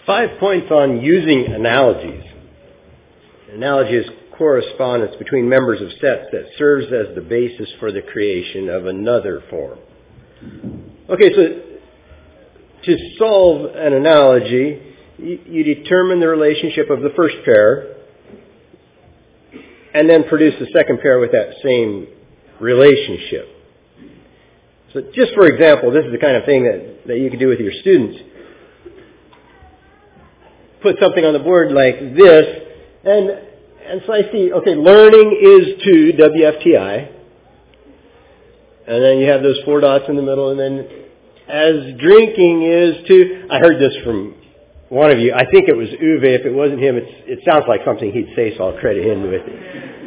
5 points on using analogies. Analogy is correspondence between members of sets that serves as the basis for the creation of another form. Okay, so to solve an analogy, you determine the relationship of the first pair and then produce the second pair with that same relationship. So just for example, this is the kind of thing that you can do with your students. Put something on the board like this, and so I see, okay, learning is to WFTI, and then you have those 4 dots in the middle, and then as drinking is to, I heard this from one of you, I think it was Uwe, if it wasn't him, it sounds like something he'd say, so I'll credit him with it.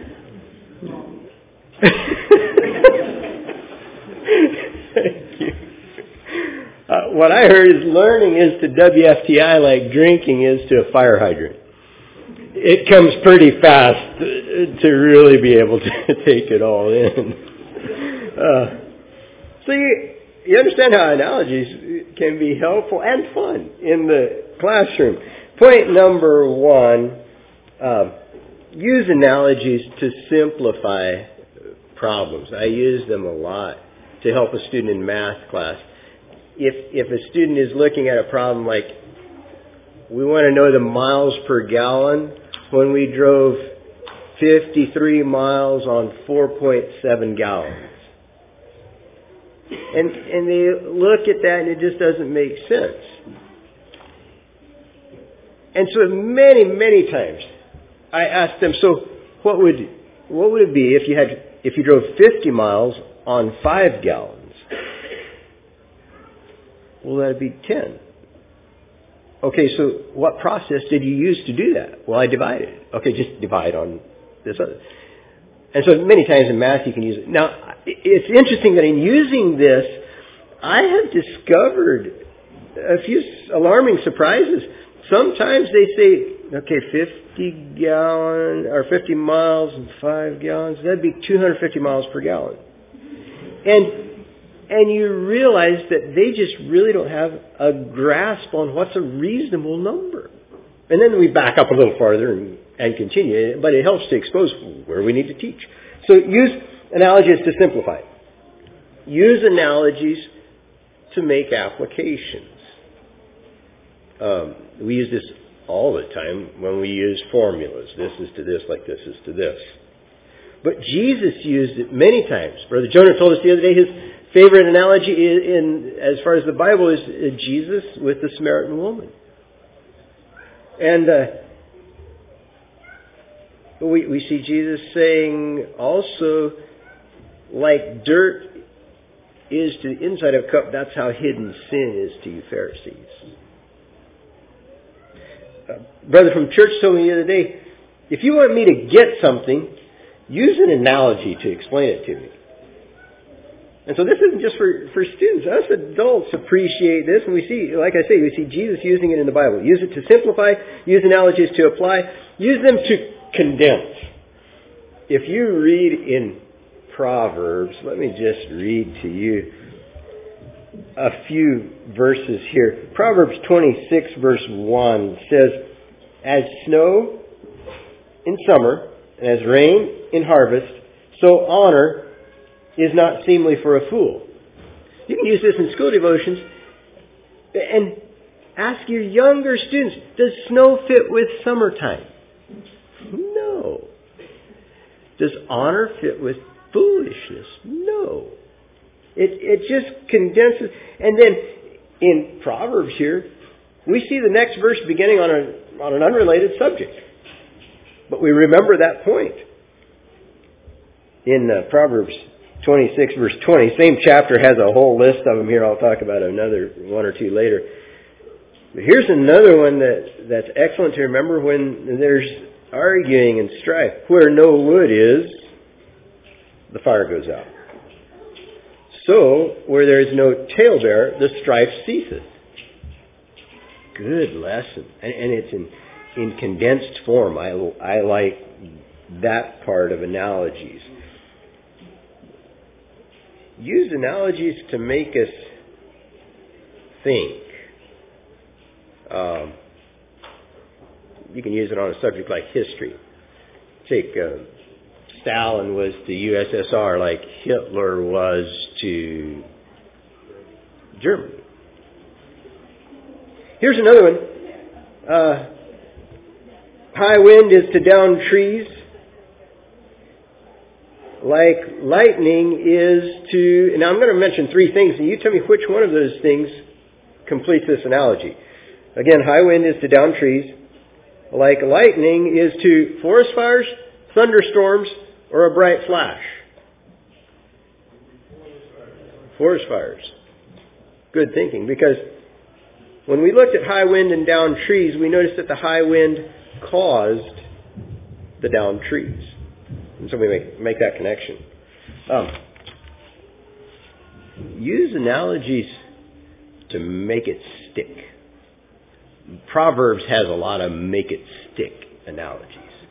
Thank you. What I heard is learning is to WFTI like drinking is to a fire hydrant. It comes pretty fast to really be able to take it all in. So you understand how analogies can be helpful and fun in the classroom. Point number 1, use analogies to simplify problems. I use them a lot to help a student in math class. If a student is looking at a problem like, we want to know the miles per gallon when we drove 53 miles on 4.7 gallons. And they look at that and it just doesn't make sense. And so many, many times I ask them, so what would it be if you drove 50 miles on 5 gallons? Well, that'd be 10. Okay, so what process did you use to do that? Well, I divided. Okay, just divide on this other. And so many times in math you can use it. Now, it's interesting that in using this, I have discovered a few alarming surprises. Sometimes they say, okay, 50 miles and 5 gallons, that'd be 250 miles per gallon. And you realize that they just really don't have a grasp on what's a reasonable number. And then we back up a little farther and continue, but it helps to expose where we need to teach. So use analogies to simplify. Use analogies to make applications. We use this all the time when we use formulas. This is to this like this is to this. But Jesus used it many times. Brother Jonah told us the other day his favorite analogy as far as the Bible is Jesus with the Samaritan woman. And we see Jesus saying also, like dirt is to the inside of a cup, that's how hidden sin is to you Pharisees. Brother from church told me the other day, if you want me to get something, use an analogy to explain it to me. And so this isn't just for students. Us adults appreciate this. And we see, like I say, we see Jesus using it in the Bible. Use it to simplify. Use analogies to apply. Use them to condense. If you read in Proverbs, let me just read to you a few verses here. Proverbs 26 verse 1 says, as snow in summer and as rain in harvest, so honor is not seemly for a fool. You can use this in school devotions and ask your younger students, does snow fit with summertime? No. Does honor fit with foolishness? No. It just condenses. And then in Proverbs here, we see the next verse beginning on an unrelated subject. But we remember that point. In Proverbs 26 verse 20, same chapter has a whole list of them here. I'll talk about another one or two later. But here's another one that's excellent to remember when there's arguing and strife. Where no wood is, the fire goes out. So, where there is no talebearer, the strife ceaseth. Good lesson. And it's in condensed form. I like that part of analogies. Use analogies to make us think. you can use it on a subject like history. Take Stalin was to USSR like Hitler was to Germany. Here's another one. High wind is to down trees like lightning is to... And I'm going to mention three things, and you tell me which one of those things completes this analogy. Again, high wind is to down trees like lightning is to forest fires, thunderstorms, or a bright flash. Forest fires. Good thinking, because when we looked at high wind and down trees, we noticed that the high wind caused the down trees. And so we make that connection. Use analogies to make it stick. Proverbs has a lot of make it stick analogies.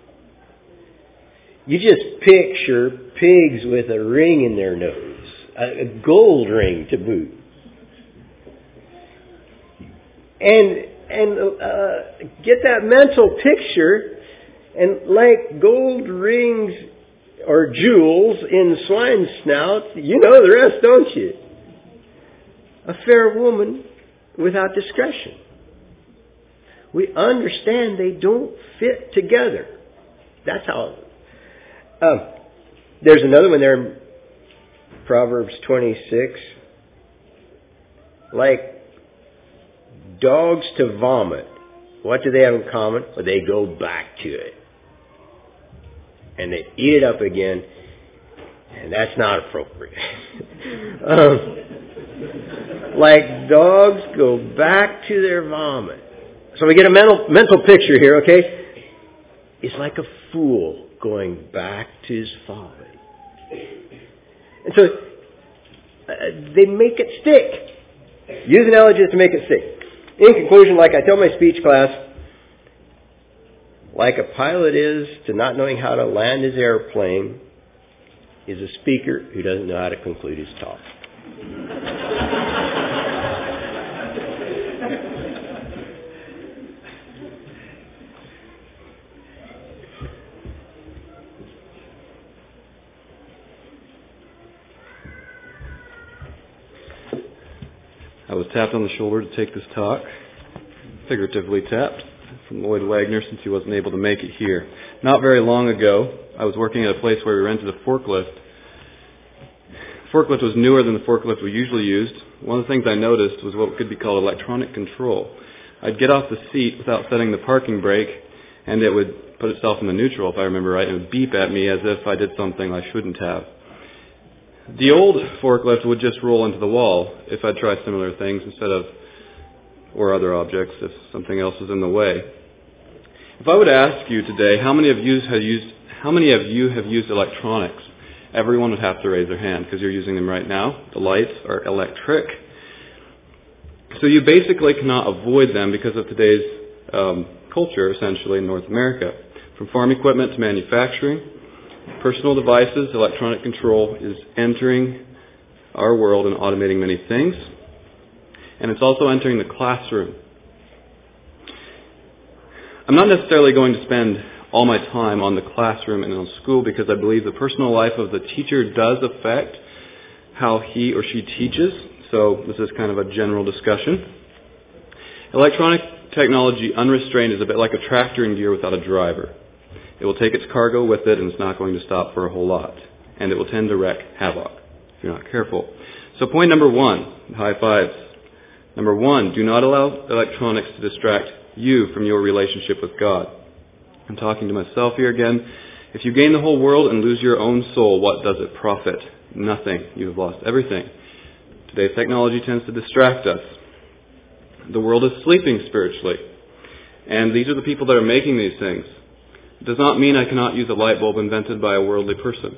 You just picture pigs with a ring in their nose, a gold ring to boot. And get that mental picture, and like gold rings or jewels in swine snouts, you know the rest, don't you? A fair woman without discretion. We understand they don't fit together. That's how. There's another one there in Proverbs 26. Like dogs to vomit. What do they have in common? Well, they go back to it. And they eat it up again. And that's not appropriate. Like dogs go back to their vomit. So we get a mental picture here, okay? It's like a fool going back to his folly. And so they make it stick. Use analogies to make it stick. In conclusion, like I tell my speech class, like a pilot is to not knowing how to land his airplane, is a speaker who doesn't know how to conclude his talk. I was tapped on the shoulder to take this talk, figuratively tapped, from Lloyd Wagner since he wasn't able to make it here. Not very long ago, I was working at a place where we rented a forklift. The forklift was newer than the forklift we usually used. One of the things I noticed was what could be called electronic control. I'd get off the seat without setting the parking brake, and it would put itself in the neutral, if I remember right, and it would beep at me as if I did something I shouldn't have. The old forklift would just roll into the wall if I'd try similar things or other objects if something else was in the way. If I would ask you today, how many of you have used electronics? Everyone would have to raise their hand because you're using them right now. The lights are electric. So you basically cannot avoid them because of today's culture, essentially, in North America. From farm equipment to manufacturing, personal devices, electronic control is entering our world and automating many things. And it's also entering the classroom. I'm not necessarily going to spend all my time on the classroom and on school because I believe the personal life of the teacher does affect how he or she teaches. So this is kind of a general discussion. Electronic technology unrestrained is a bit like a tractor in gear without a driver. It will take its cargo with it and it's not going to stop for a whole lot. And it will tend to wreak havoc if you're not careful. So point number 1, high fives. Number 1, do not allow electronics to distract you from your relationship with God. I'm talking to myself here again. If you gain the whole world and lose your own soul, what does it profit? Nothing. You have lost everything. Today's technology tends to distract us. The world is sleeping spiritually. And these are the people that are making these things. It does not mean I cannot use a light bulb invented by a worldly person.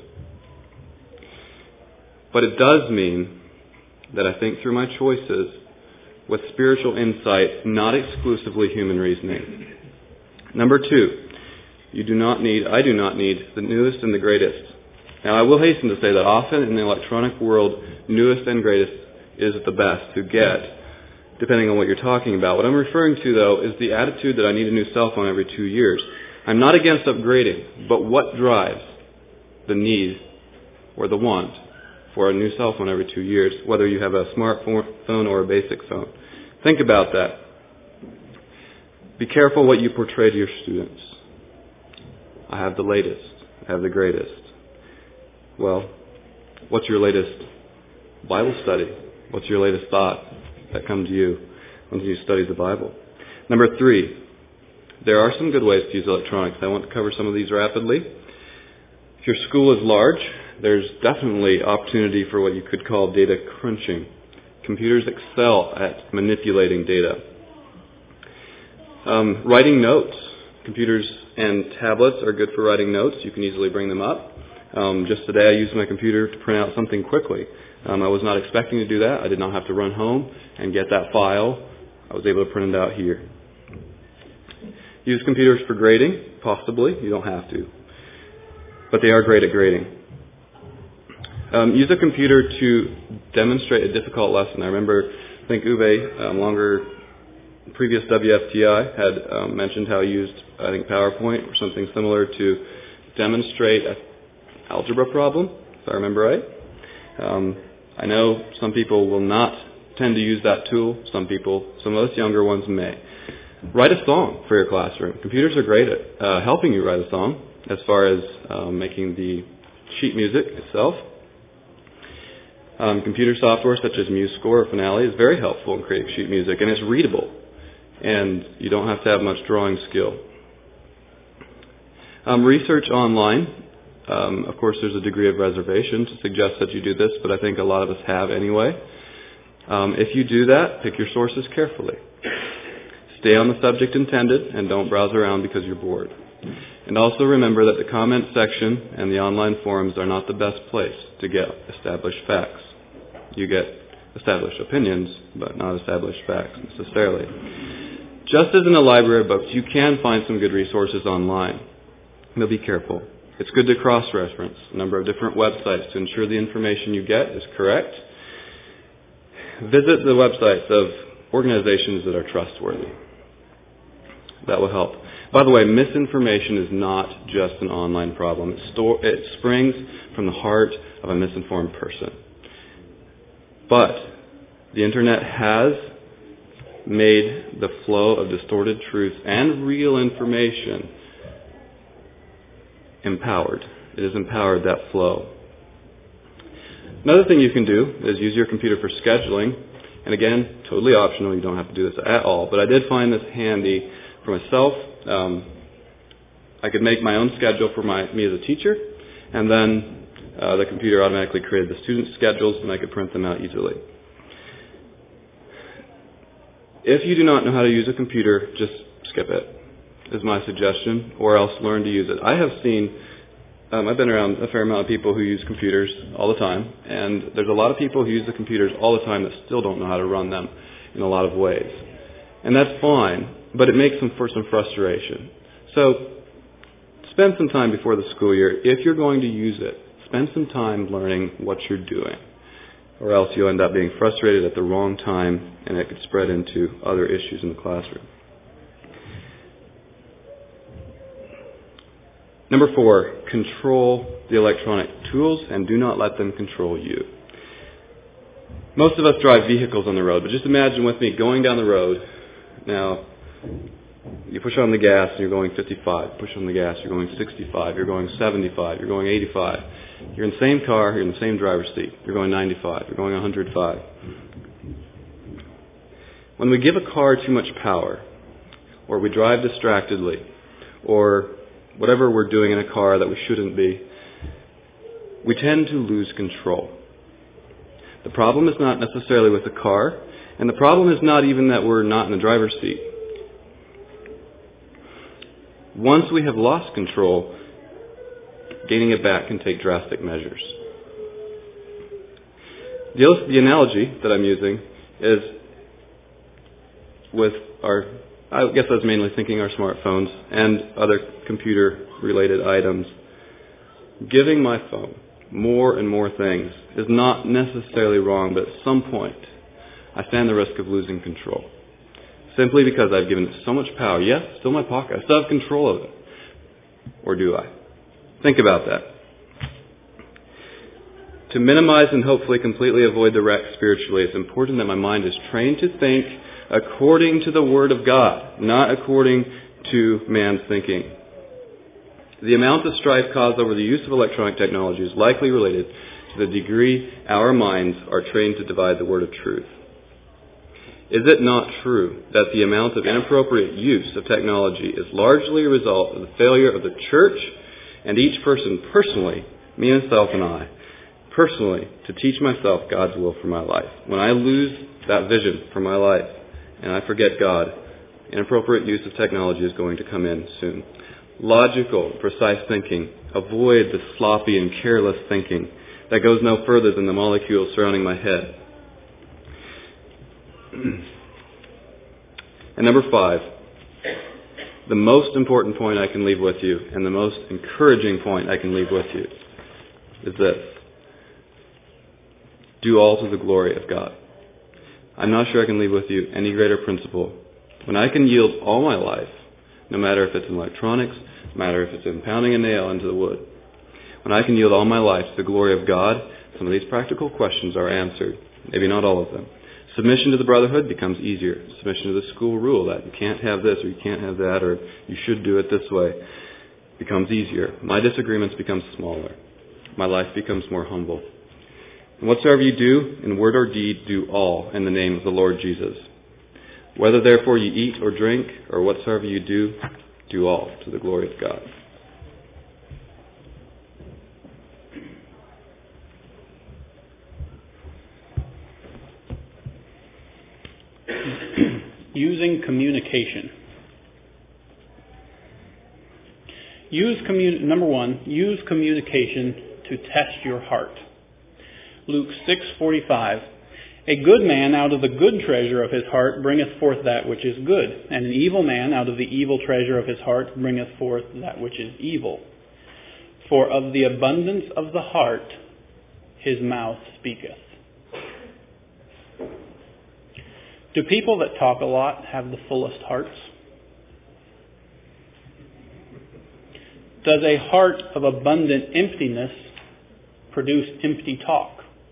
But it does mean that I think through my choices with spiritual insight, not exclusively human reasoning. Number 2, I do not need the newest and the greatest. Now I will hasten to say that often in the electronic world, newest and greatest is the best to get. depending on what you're talking about. What I'm referring to, though, is the attitude that I need a new cell phone every 2 years. I'm not against upgrading, but what drives the need or the want for a new cell phone every 2 years, whether you have a smartphone or a basic phone? Think about that. Be careful what you portray to your students. I have the latest. I have the greatest. Well, what's your latest Bible study? What's your latest thought that come to you when you study the Bible? Number 3, there are some good ways to use electronics. I want to cover some of these rapidly. If your school is large, there's definitely opportunity for what you could call data crunching. Computers excel at manipulating data. Writing notes. Computers and tablets are good for writing notes. You can easily bring them up. Just today I used my computer to print out something quickly. I was not expecting to do that. I did not have to run home and get that file. I was able to print it out here. Use computers for grading? Possibly. You don't have to. But they are great at grading. Use a computer to demonstrate a difficult lesson. I remember, I think Uwe, previous WFTI, had mentioned how he used, I think, PowerPoint or something similar to demonstrate an algebra problem, if I remember right. I know some people will not tend to use that tool. Some of us younger ones may. Write a song for your classroom. Computers are great at helping you write a song as far as making the sheet music itself. Computer software such as MuseScore or Finale is very helpful in creating sheet music, and it's readable, and you don't have to have much drawing skill. Research online. Of course, there's a degree of reservation to suggest that you do this, but I think a lot of us have anyway. If you do that, pick your sources carefully. Stay on the subject intended and don't browse around because you're bored. And also remember that the comment section and the online forums are not the best place to get established facts. You get established opinions, but not established facts necessarily. Just as in a library of books, you can find some good resources online. But be careful. It's good to cross-reference a number of different websites to ensure the information you get is correct. Visit the websites of organizations that are trustworthy. That will help. By the way, misinformation is not just an online problem. It springs from the heart of a misinformed person. But the Internet has made the flow of distorted truth and real information empowered. It has empowered that flow. Another thing you can do is use your computer for scheduling. And again, totally optional. You don't have to do this at all. But I did find this handy for myself. I could make my own schedule for me as a teacher, and then the computer automatically created the student schedules, and I could print them out easily. If you do not know how to use a computer, just skip it, is my suggestion, or else learn to use it. I have seen, I've been around a fair amount of people who use computers all the time, and there's a lot of people who use the computers all the time that still don't know how to run them in a lot of ways. And that's fine, but it makes them for some frustration. So spend some time before the school year. If you're going to use it, spend some time learning what you're doing, or else you'll end up being frustrated at the wrong time, and it could spread into other issues in the classroom. Number 4, control the electronic tools and do not let them control you. Most of us drive vehicles on the road, but just imagine with me going down the road. Now, you push on the gas and you're going 55. Push on the gas, you're going 65. You're going 75. You're going 85. You're in the same car, you're in the same driver's seat. You're going 95. You're going 105. When we give a car too much power, or we drive distractedly, or whatever we're doing in a car that we shouldn't be, we tend to lose control. The problem is not necessarily with the car, and the problem is not even that we're not in the driver's seat. Once we have lost control, gaining it back can take drastic measures. The analogy that I'm using is with I guess I was mainly thinking our smartphones and other computer-related items. Giving my phone more and more things is not necessarily wrong, but at some point I stand the risk of losing control. Simply because I've given it so much power. Yes, still my pocket. I still have control of it. Or do I? Think about that. To minimize and hopefully completely avoid the wreck spiritually, it's important that my mind is trained to think according to the Word of God, not according to man's thinking. The amount of strife caused over the use of electronic technology is likely related to the degree our minds are trained to divide the word of truth. Is it not true that the amount of inappropriate use of technology is largely a result of the failure of the church and each person personally, me, myself, and I, personally, to teach myself God's will for my life? When I lose that vision for my life and I forget God, inappropriate use of technology is going to come in soon. Logical, precise thinking. Avoid the sloppy and careless thinking that goes no further than the molecules surrounding my head. And number 5, the most important point I can leave with you, and the most encouraging point I can leave with you, is this. Do all to the glory of God. I'm not sure I can leave with you any greater principle. When I can yield all my life, no matter if it's in electronics, no matter if it's in pounding a nail into the wood, when I can yield all my life to the glory of God, some of these practical questions are answered. Maybe not all of them. Submission to the brotherhood becomes easier. Submission to the school rule that you can't have this or you can't have that or you should do it this way becomes easier. My disagreements become smaller. My life becomes more humble. And whatsoever you do, in word or deed, do all in the name of the Lord Jesus. Whether therefore you eat or drink, or whatsoever you do, do all to the glory of God. Using communication. Number 1, use communication to test your heart. Luke 6:45. A good man out of the good treasure of his heart bringeth forth that which is good, and an evil man out of the evil treasure of his heart bringeth forth that which is evil. For of the abundance of the heart his mouth speaketh. Do people that talk a lot have the fullest hearts? Does a heart of abundant emptiness produce empty talk?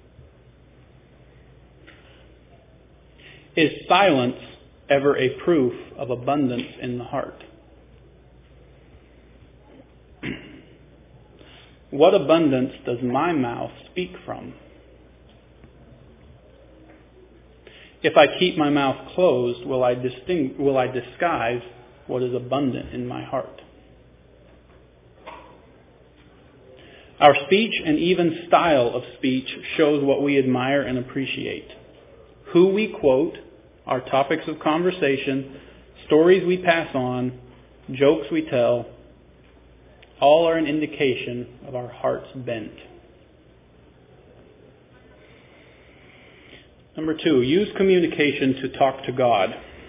Is silence ever a proof of abundance in the heart? What abundance does my mouth speak from? If I keep my mouth closed, will I disguise what is abundant in my heart? Our speech and even style of speech shows what we admire and appreciate. Who we quote, our topics of conversation, stories we pass on, jokes we tell, all are an indication of our heart's bent. Number 2, use communication to talk to God.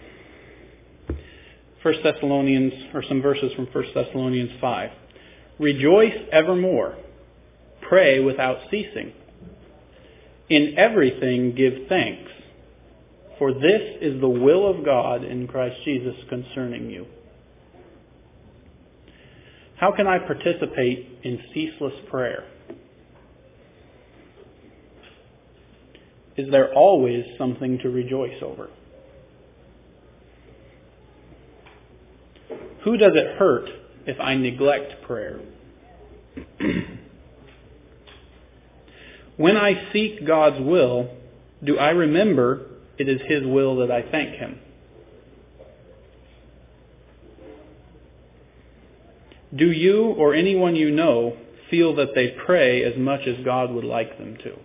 1 Thessalonians, or some verses from 1 Thessalonians 5. Rejoice evermore. Pray without ceasing. In everything give thanks, for this is the will of God in Christ Jesus concerning you. How can I participate in ceaseless prayer? Is there always something to rejoice over? Who does it hurt if I neglect prayer? When I seek God's will, do I remember it is His will that I thank Him? Do you or anyone you know feel that they pray as much as God would like them to?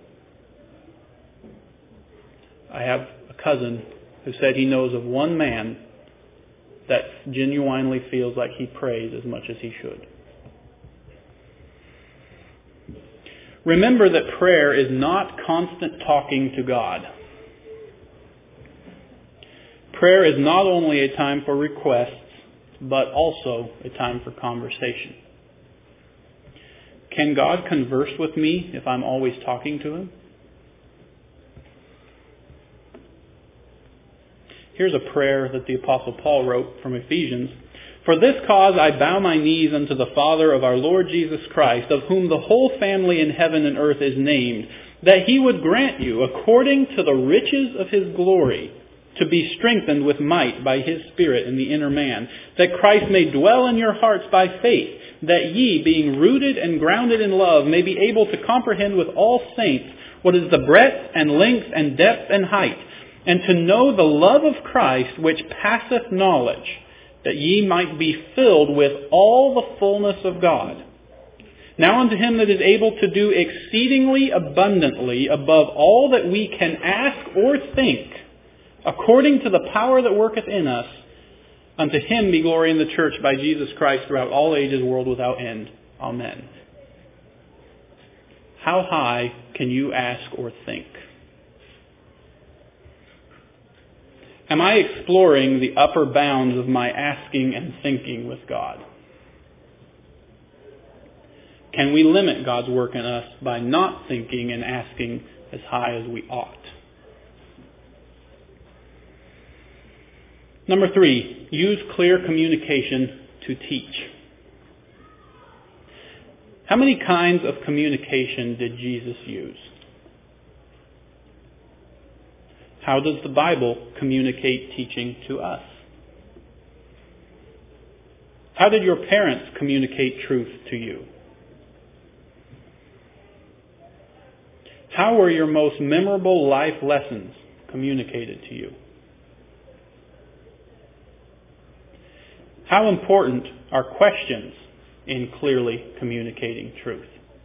I have a cousin who said he knows of one man that genuinely feels like he prays as much as he should. Remember that prayer is not constant talking to God. Prayer is not only a time for requests, but also a time for conversation. Can God converse with me if I'm always talking to Him? Here's a prayer that the Apostle Paul wrote from Ephesians. For this cause I bow my knees unto the Father of our Lord Jesus Christ, of whom the whole family in heaven and earth is named, that he would grant you, according to the riches of his glory, to be strengthened with might by his Spirit in the inner man, that Christ may dwell in your hearts by faith, that ye, being rooted and grounded in love, may be able to comprehend with all saints what is the breadth and length and depth and height, and to know the love of Christ which passeth knowledge, that ye might be filled with all the fullness of God. Now unto him that is able to do exceedingly abundantly above all that we can ask or think, according to the power that worketh in us, unto him be glory in the church by Jesus Christ throughout all ages, world without end. Amen. How high can you ask or think? Am I exploring the upper bounds of my asking and thinking with God? Can we limit God's work in us by not thinking and asking as high as we ought? Number 3, use clear communication to teach. How many kinds of communication did Jesus use? How does the Bible communicate teaching to us? How did your parents communicate truth to you? How were your most memorable life lessons communicated to you? How important are questions in clearly communicating truth?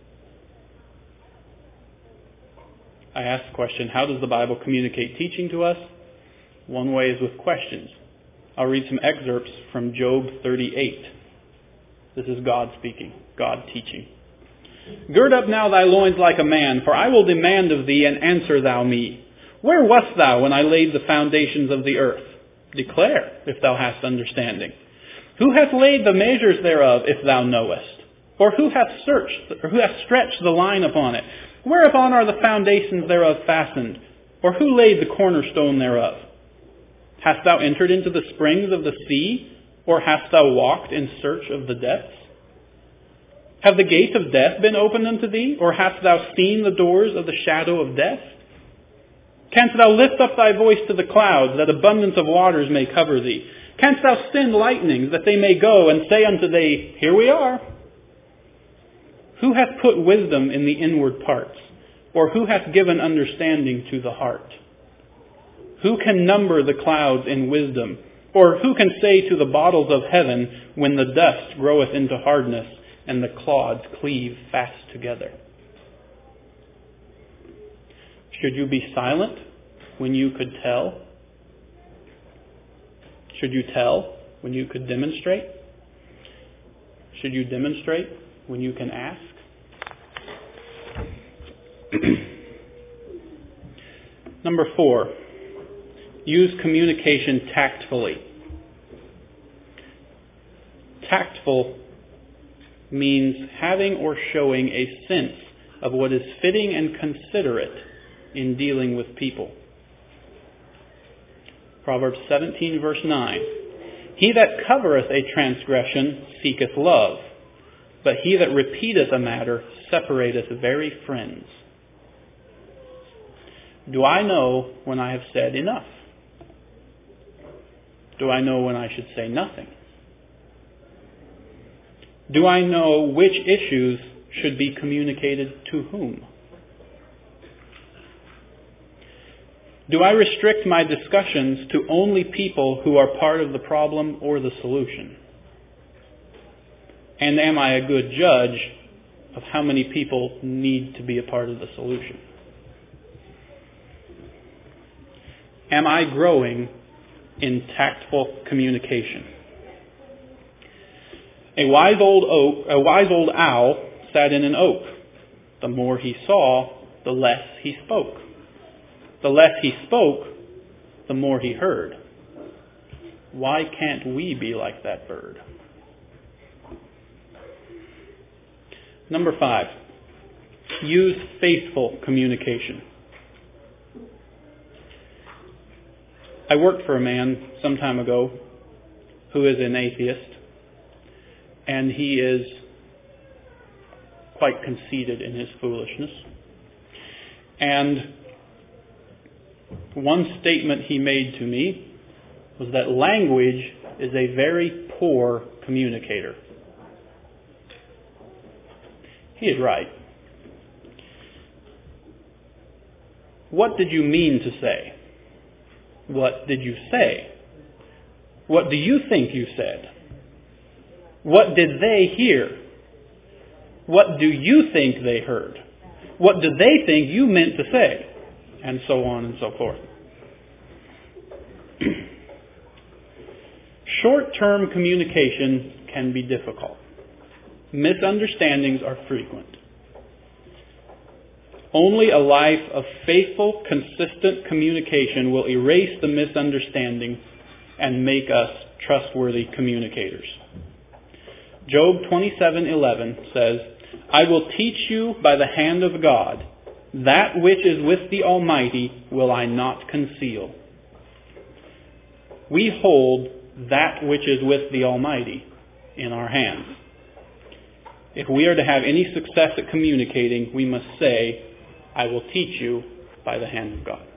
I asked the question, how does the Bible communicate teaching to us? One way is with questions. I'll read some excerpts from Job 38. This is God speaking, God teaching. Gird up now thy loins like a man, for I will demand of thee, and answer thou me. Where wast thou when I laid the foundations of the earth? Declare, if thou hast understanding. Who hath laid the measures thereof, if thou knowest? Or who hath stretched the line upon it? Whereupon are the foundations thereof fastened? Or who laid the cornerstone thereof? Hast thou entered into the springs of the sea? Or hast thou walked in search of the depths? Have the gates of death been opened unto thee? Or hast thou seen the doors of the shadow of death? Canst thou lift up thy voice to the clouds, that abundance of waters may cover thee? Canst thou send lightnings, that they may go and say unto thee, Here we are? Who hath put wisdom in the inward parts? Or who hath given understanding to the heart? Who can number the clouds in wisdom? Or who can say to the bottles of heaven, when the dust groweth into hardness, and the clods cleave fast together? Should you be silent when you could tell? Should you tell when you could demonstrate? Should you demonstrate when you can ask? Number 4, use communication tactfully. Tactful means having or showing a sense of what is fitting and considerate in dealing with people. Proverbs 17, verse 9. He that covereth a transgression seeketh love, but he that repeateth a matter separateth very friends. Do I know when I have said enough? Do I know when I should say nothing? Do I know which issues should be communicated to whom? Do I restrict my discussions to only people who are part of the problem or the solution? And am I a good judge of how many people need to be a part of the solution? Am I growing in tactful communication? A wise old owl sat in an oak. The more he saw, the less he spoke. The less he spoke, the more he heard. Why can't we be like that bird? Number 5, use faithful communication. I worked for a man some time ago who is an atheist, and he is quite conceited in his foolishness. And one statement he made to me was that language is a very poor communicator. He is right. What did you mean to say? What did you say? What do you think you said? What did they hear? What do you think they heard? What do they think you meant to say? And so on and so forth. Short-term communication can be difficult. Misunderstandings are frequent. Only a life of faithful, consistent communication will erase the misunderstanding and make us trustworthy communicators. Job 27:11 says, I will teach you by the hand of God. That which is with the Almighty will I not conceal. We hold that which is with the Almighty in our hands. If we are to have any success at communicating, we must say, I will teach you by the hand of God.